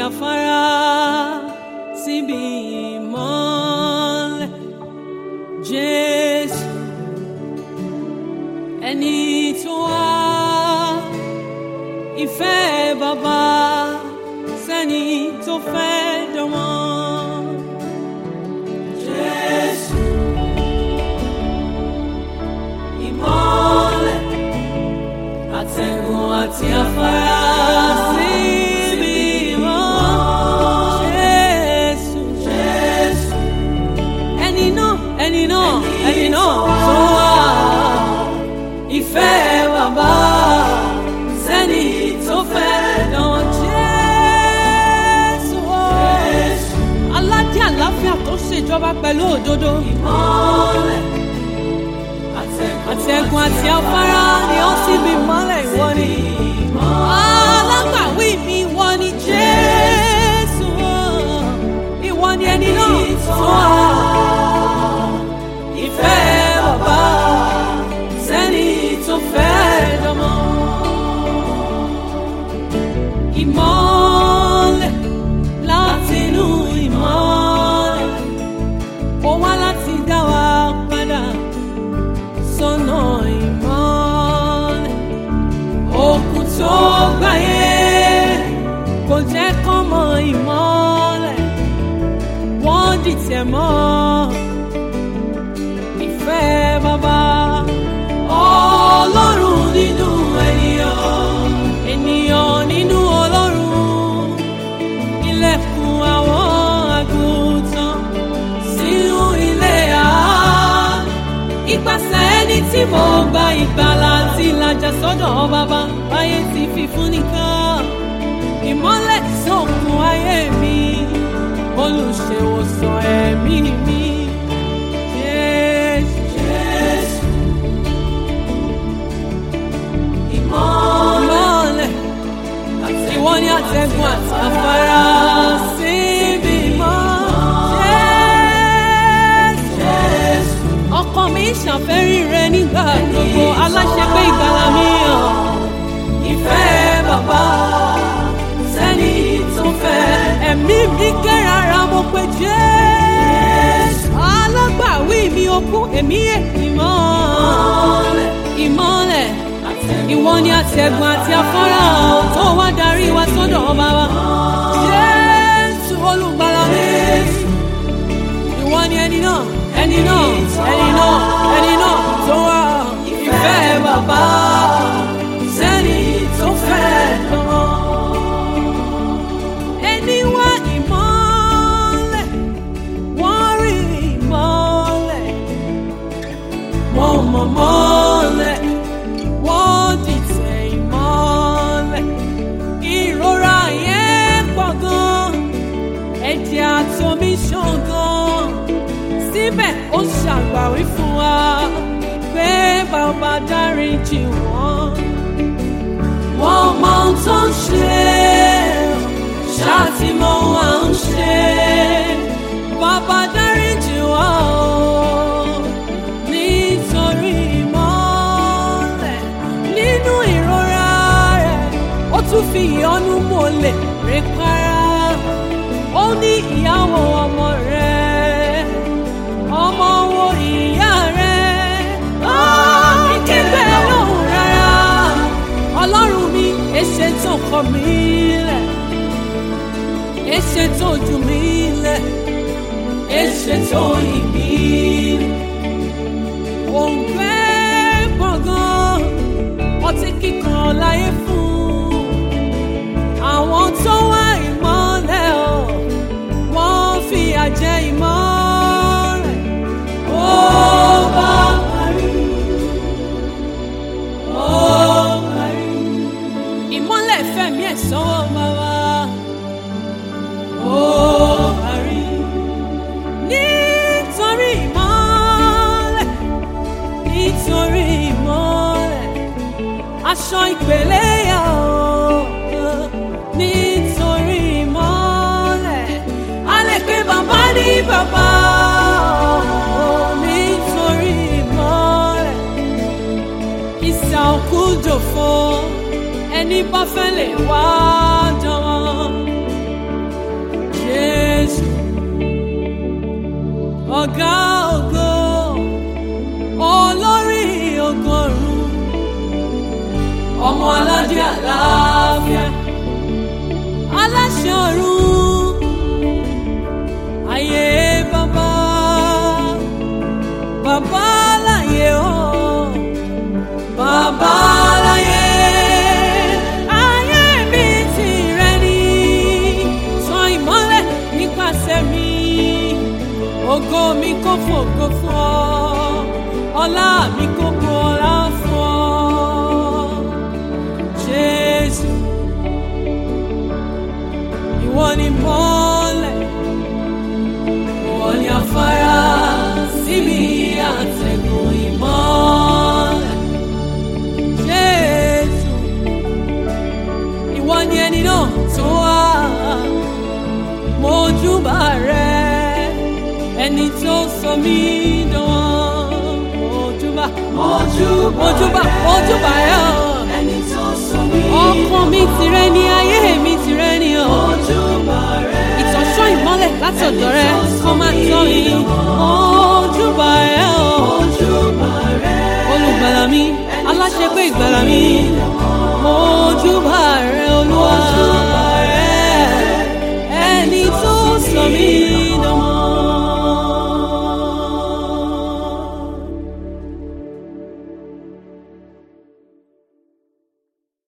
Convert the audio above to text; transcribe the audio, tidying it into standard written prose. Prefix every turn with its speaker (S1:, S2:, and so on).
S1: afárá síbi ìmọ́lẹ̀. Jésù ẹni tó wá ìfẹ́ bàbá sẹ́ni tó fẹ́ dánmọ́. Jésù ìmọ́lẹ̀ àtẹ̀gùn àti afárá síbi ìmọ́lẹ̀. Jésù Jésù ẹni náà tó wá ìfẹ́ bàbá sẹ́ni tó fẹ́ dán. Jésù aládé àlàáfíà tó ṣèjọba pẹ̀lú òdodo. Ìmọ́lẹ̀ àtẹ̀gùn àti afárá ni ó sì bí ìmọ́lẹ̀. Ìwọ ni alágbàwí mi, ìwọ ni Jésù, ìwọ ni ẹni náà tó wá ìfẹ́ bàbá sẹ́ni tó fẹ́ dánmọ́. Ìmọ́lẹ̀ látinú ìmọ́lẹ̀, ó wá láti dá wa padà sọ́nà ìmọ́lẹ̀. Òkun tó gbáyé kò jẹ́ kán mọ ìmọ́lẹ̀, wọ́n dìtẹ̀ mọ́ ìfẹ́ bàbá. Ọlọ́run nínú ènìyàn, ènìyàn nínú Ọlọ́run, ilẹ̀kùn àwọn àgùntàn sínú ilé àánú. Ipasẹ̀ ẹni tí mo gba ìgbàlà àti ìlàjà sọ́dọ̀ bàbá, ayé ti fi fún nìkan. Ìmọ́lẹ̀ sókun ayé mi, olùṣèwòsàn ẹ̀mí mi. Ìmọ́lẹ̀ ìwọ ni àtẹ̀gùn àti afárá síbi ìmọ́lẹ̀. Jésù ọkàn mi ṣàfẹ́rí rẹ nígbà gbogbo, aláṣepé ìgbàlà mi hàn. Ìfẹ́ bàbá sẹ́ni tó fẹ́, ẹ̀mí mi kérara mo pé Jésù, alágbàwí mi okú èmi ìmọ́lẹ̀. Ìmọ́lẹ̀ ìwọ ni àtẹ̀gùn àti afárá tó wá darí wa sọ́dọ̀ ọba wa. Jésù olùgbàlà mi, ìwọ ni ẹni náà tó wá ìfẹ́ bàbá sẹ́ni tó fẹ́ dánmọ́. Ẹni wá ìmọ́lẹ̀, wọ́n rí ìmọ́lẹ̀, wọ́n mọ̀ mọ́lẹ̀, wọ́n dìtẹ̀ ìmọ́lẹ̀. Ìrora yẹn pọ̀ gan, ẹ̀jẹ̀ àtomi ṣàn gan, síbẹ̀ ó ṣàgbàwí fún wa pé bàbá dáríjì wọ́n. Wọ́n mọ ohun tó ń ṣe, ṣáà tí mo wá ń ṣe. Bàbá dáríjì wọ́n nítorí ìmọ́lẹ̀. Nínú ìrora rẹ̀ ó tún fi ìyọ́nú mọ́lẹ̀ rẹ̀ para. Ó ní ìyàwó ọmọ rẹ̀, ọmọ wo ìyá rẹ̀, kíkẹ́ lóhùn rárá. Ọlọ́run mi, èṣe tó kọ̀ mí lẹ̀, èṣe tó jù mí lẹ̀, èṣe tó yìn mí lẹ̀. Òǹgbẹ́ gbọ̀ngàn ọtí kíkan láyé fún àwọn tó wá ìmọ́lẹ̀ ọ̀, wọ́n fìyà jẹ ìmọ́lẹ̀. Ó bá parí, ó parí. Ìmọ́lẹ̀ fẹ̀mí ẹ̀ sọ́wọ́ bàbá. Ó parí. Nítorí ìmọ́lẹ̀, nítorí ìmọ́lẹ̀, aṣọ ìpèlè yà ọ́. Nítorí ìmọ́lẹ̀, a lè pe bàbá ní bàbá. Nítorí ìmọ́lẹ̀, ìsà òkú jòfo, ẹni bá fẹ́ lè wá jọ̀wọ́. ọ̀gá ògo, olórí ọgọ́rùn, ọmọ aládé àlàáfíà, aláṣẹ ọ̀run, ayé bàbá, bàbá láyé o, bàbá láyé. Ayé mi tìrẹ ni, sọ ìmọ́lẹ̀ nípasẹ̀ mi, ògo mi kò fògo fún ọ, ọlá mi kò bu ọlá fún ọ. Jésù, ìwọ ni mọ́lẹ̀, ìwọ ni afárá síbi àtẹ̀gùn ìmọ́lẹ̀. Jésù, ìwọ ni ẹni náà tó wá, mo júbà rẹ, ẹni tó sọ mí dán. Mo júbà rẹ o, ẹni tó sọ mí dán. Ọkàn mi tìrẹ ni, ayé mi tìrẹ ni o. Mo júbà rẹ, ìtọ́sọ́ ìmọ́lẹ̀ láti ọ̀dọ̀ rẹ kó máa tọ́ mi. Mo júbà rẹ o, olùgbàlà mi, aláṣepé ìgbàlà mi. Mo júbà rẹ Olúwa rẹ, ẹni tó sọ mí